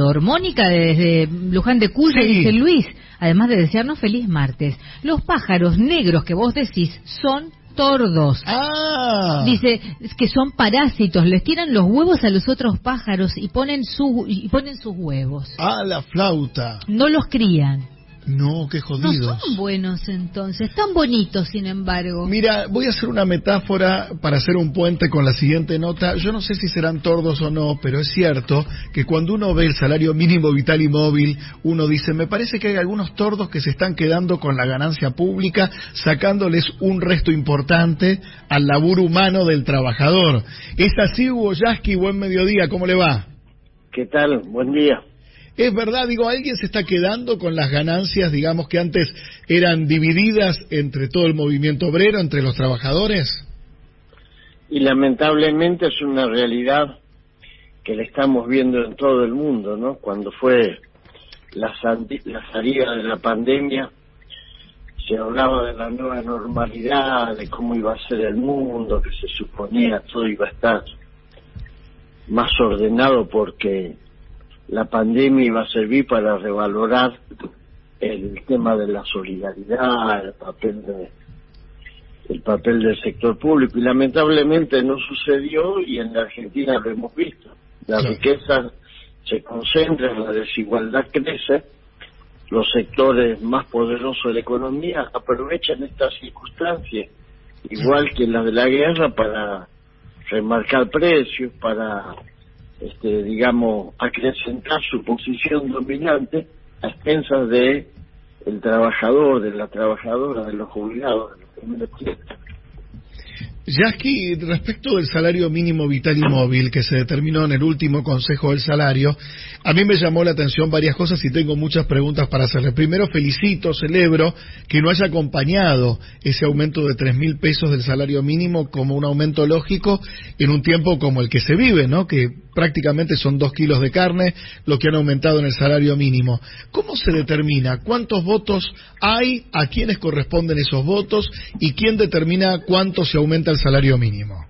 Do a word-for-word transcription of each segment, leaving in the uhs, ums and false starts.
Ecuador. Mónica desde Luján de Cuyo Sí. dice: Luis, además de desearnos feliz martes, los pájaros negros que vos decís son tordos. Ah. Dice que son parásitos, les tiran los huevos a los otros pájaros y ponen su y ponen sus huevos. Ah, la flauta. No los crían. No, qué No jodidos. son buenos entonces, tan bonitos sin embargo. Mira, voy a hacer una metáfora para hacer un puente con la siguiente nota. Yo no sé si serán tordos o no, pero es cierto que cuando uno ve el salario mínimo vital y móvil, uno dice, me parece que hay algunos tordos que se están quedando con la ganancia pública, sacándoles un resto importante al laburo humano del trabajador. ¿Es así, Hugo Yasky? Buen mediodía, ¿cómo le va? ¿Qué tal? Buen día. Es verdad, digo, ¿alguien se está quedando con las ganancias, digamos, que antes eran divididas entre todo el movimiento obrero, entre los trabajadores? Y lamentablemente es una realidad que la estamos viendo en todo el mundo, ¿no? Cuando fue la, la salida de la pandemia, se hablaba de la nueva normalidad, de cómo iba a ser el mundo, que se suponía todo iba a estar más ordenado porque la pandemia iba a servir para revalorar el tema de la solidaridad, el papel de, el papel del sector público, y lamentablemente no sucedió, y en la Argentina lo hemos visto. La Sí. riqueza se concentra, la desigualdad crece, los sectores más poderosos de la economía aprovechan estas circunstancias, igual que las de la guerra, para remarcar precios, para Este, digamos, acrecentar su posición dominante a expensas de el trabajador, de la trabajadora, de los jubilados, de los que menos tienen. Yasky, respecto del salario mínimo vital y móvil que se determinó en el último Consejo del Salario, a mí me llamó la atención varias cosas y tengo muchas preguntas para hacerle. Primero, felicito, celebro que no haya acompañado ese aumento de tres mil pesos del salario mínimo como un aumento lógico en un tiempo como el que se vive, ¿no? Que prácticamente son dos kilos de carne lo que han aumentado en el salario mínimo. ¿Cómo se determina cuántos votos hay, a quiénes corresponden esos votos y quién determina cuánto se aumenta el salario mínimo?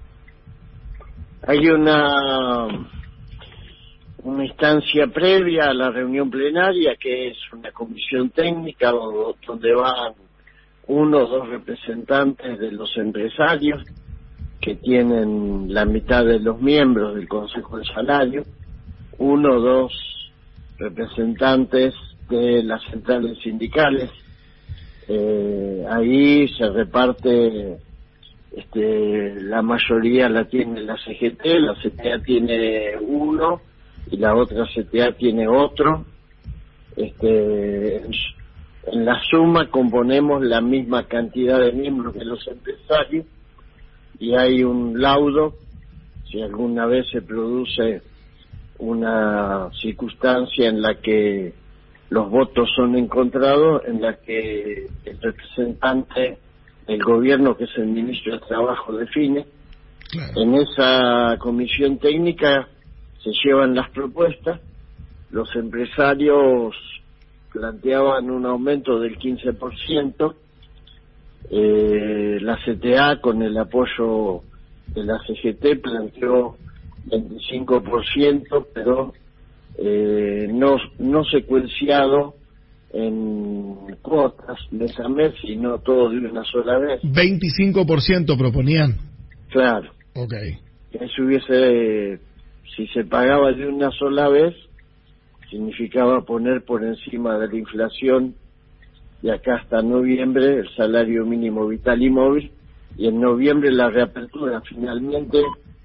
Hay una una instancia previa a la reunión plenaria, que es una comisión técnica donde van uno o dos representantes de los empresarios, que tienen la mitad de los miembros del Consejo del Salario, uno o dos representantes de las centrales sindicales. Eh, ahí se reparte, este, la mayoría la tiene la C G T, la C T A tiene uno y la otra C T A tiene otro. Este, en, en la suma componemos la misma cantidad de miembros que los empresarios, y hay un laudo, si alguna vez se produce una circunstancia en la que los votos son encontrados, en la que el representante del gobierno, que es el ministro de Trabajo, define. Claro. En esa comisión técnica se llevan las propuestas, los empresarios planteaban un aumento del quince por ciento, Eh, la C T A, con el apoyo de la C G T, planteó veinticinco por ciento, pero eh, no no secuenciado en cuotas mes a mes, sino todo de una sola vez. veinticinco por ciento proponían. Claro. Okay. Eso hubiese, si se pagaba de una sola vez, significaba poner por encima de la inflación de acá hasta noviembre el salario mínimo vital y móvil, y en noviembre la reapertura. Finalmente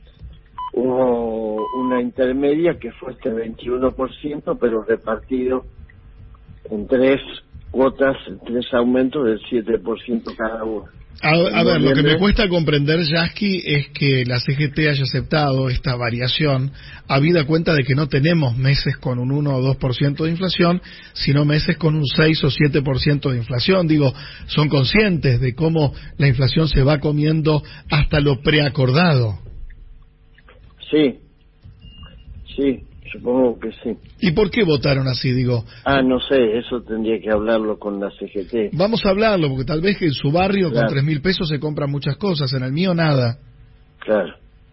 hubo una intermedia que fue este veintiuno por ciento, pero repartido en tres cuotas, en tres aumentos del siete por ciento cada uno. A, a ver, lo que me cuesta comprender, Yasky, es que la C G T haya aceptado esta variación, habida cuenta de que no tenemos meses con un uno o dos por ciento de inflación, sino meses con un seis o siete por ciento de inflación. Digo, son conscientes de cómo la inflación se va comiendo hasta lo preacordado. Sí, sí, supongo que sí. ¿Y por qué votaron así, digo? Ah, no sé, eso tendría que hablarlo con la C G T. Vamos a hablarlo, porque tal vez que en su barrio, claro, con tres mil pesos se compran muchas cosas, en el mío nada. Claro.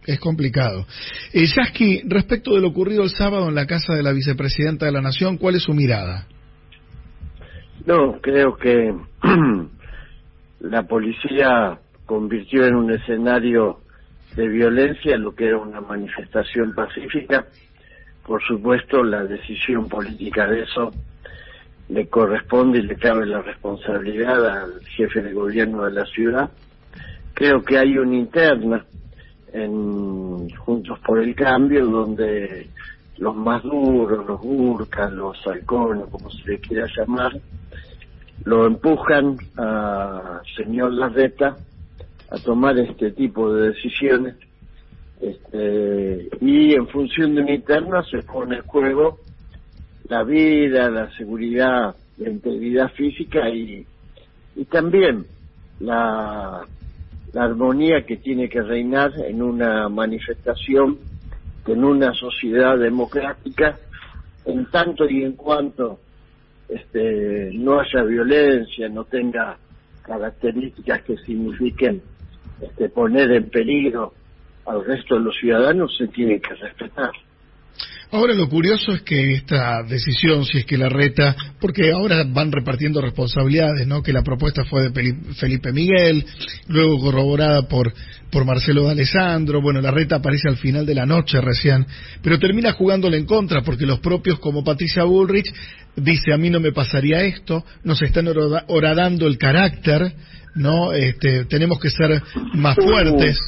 es complicado. Eh, Yasky, respecto de lo ocurrido el sábado en la casa de la vicepresidenta de la Nación, ¿cuál es su mirada? No, creo que la policía convirtió en un escenario de violencia lo que era una manifestación pacífica. Por supuesto, la decisión política de eso le corresponde y le cabe la responsabilidad al jefe de gobierno de la ciudad. Creo que hay una interna en Juntos por el Cambio donde los más duros, los burcas, los halcones, como se le quiera llamar, lo empujan a señor Larreta a tomar este tipo de decisiones, este, y en función de una interna se pone en juego la vida, la seguridad, la integridad física y, y también la, la armonía que tiene que reinar en una manifestación, en una sociedad democrática, en tanto y en cuanto este, no haya violencia, no tenga características que signifiquen este, poner en peligro al resto de los ciudadanos, se tiene que respetar. Ahora lo curioso es que esta decisión, si es que Larreta, porque ahora van repartiendo responsabilidades, ¿no? Que la propuesta fue de Felipe Miguel, luego corroborada por por Marcelo D'Alessandro, bueno, Larreta aparece al final de la noche recién, pero termina jugándole en contra, porque los propios como Patricia Bullrich dice, a mí no me pasaría esto, nos están horadando el carácter, ¿no? Este, tenemos que ser más fuertes.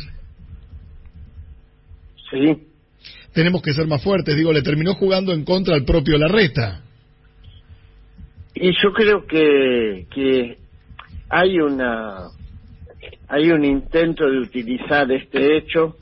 Sí. Tenemos que ser más fuertes, digo, le terminó jugando en contra al propio Larreta. Y yo creo que que hay una hay un intento de utilizar este hecho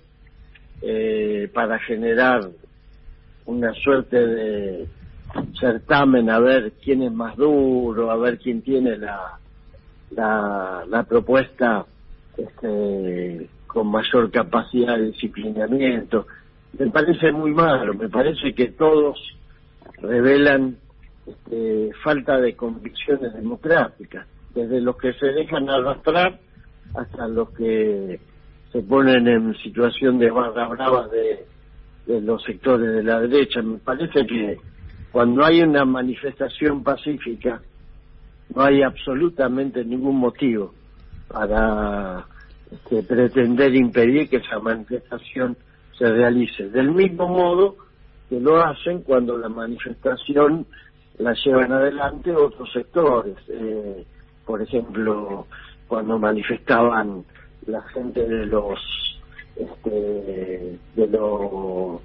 eh, para generar una suerte de certamen a ver quién es más duro, a ver quién tiene la la, la propuesta este, con mayor capacidad de disciplinamiento. Me parece muy malo, me parece que todos revelan este, falta de convicciones democráticas, desde los que se dejan arrastrar hasta los que se ponen en situación de barra brava de, de los sectores de la derecha. Me parece que cuando hay una manifestación pacífica no hay absolutamente ningún motivo para este, pretender impedir que esa manifestación se realice, del mismo modo que lo hacen cuando la manifestación la llevan adelante otros sectores, eh, por ejemplo, cuando manifestaban la gente de los este, de los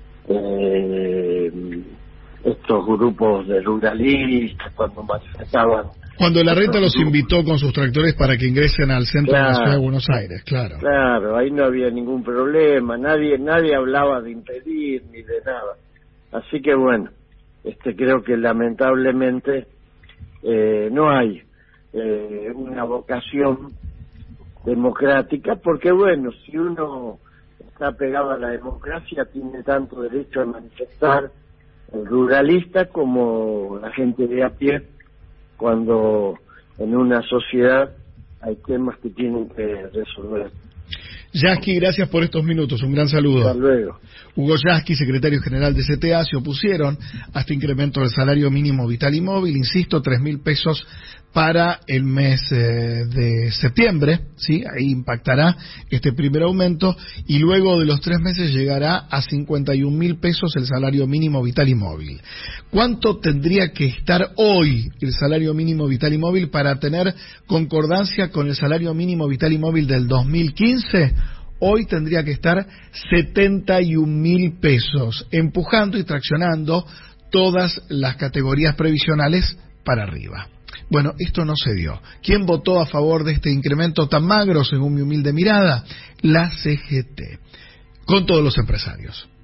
eh, estos grupos de ruralistas, cuando manifestaban. Cuando Larreta los invitó con sus tractores para que ingresen al centro claro, de la ciudad de Buenos Aires, claro. Claro, ahí no había ningún problema, nadie nadie hablaba de impedir ni de nada. Así que bueno, este creo que lamentablemente eh, no hay eh, una vocación democrática, porque bueno, si uno está pegado a la democracia tiene tanto derecho a manifestar el ruralista como la gente de a pie, cuando en una sociedad hay temas que tienen que resolver. Yasky, gracias por estos minutos, un gran saludo. Hasta luego. Hugo Yasky, secretario general de C T A, se opusieron a este incremento del salario mínimo vital y móvil, insisto, tres mil pesos para el mes eh, de septiembre, ¿sí? Ahí impactará este primer aumento, y luego de los tres meses llegará a cincuenta y un mil pesos el salario mínimo vital y móvil. ¿Cuánto tendría que estar hoy el salario mínimo vital y móvil para tener concordancia con el salario mínimo vital y móvil del dos mil quince? Hoy tendría que estar setenta y un mil pesos, empujando y traccionando todas las categorías previsionales para arriba. Bueno, esto no se dio. ¿Quién votó a favor de este incremento tan magro, según mi humilde mirada? La C G T, con todos los empresarios.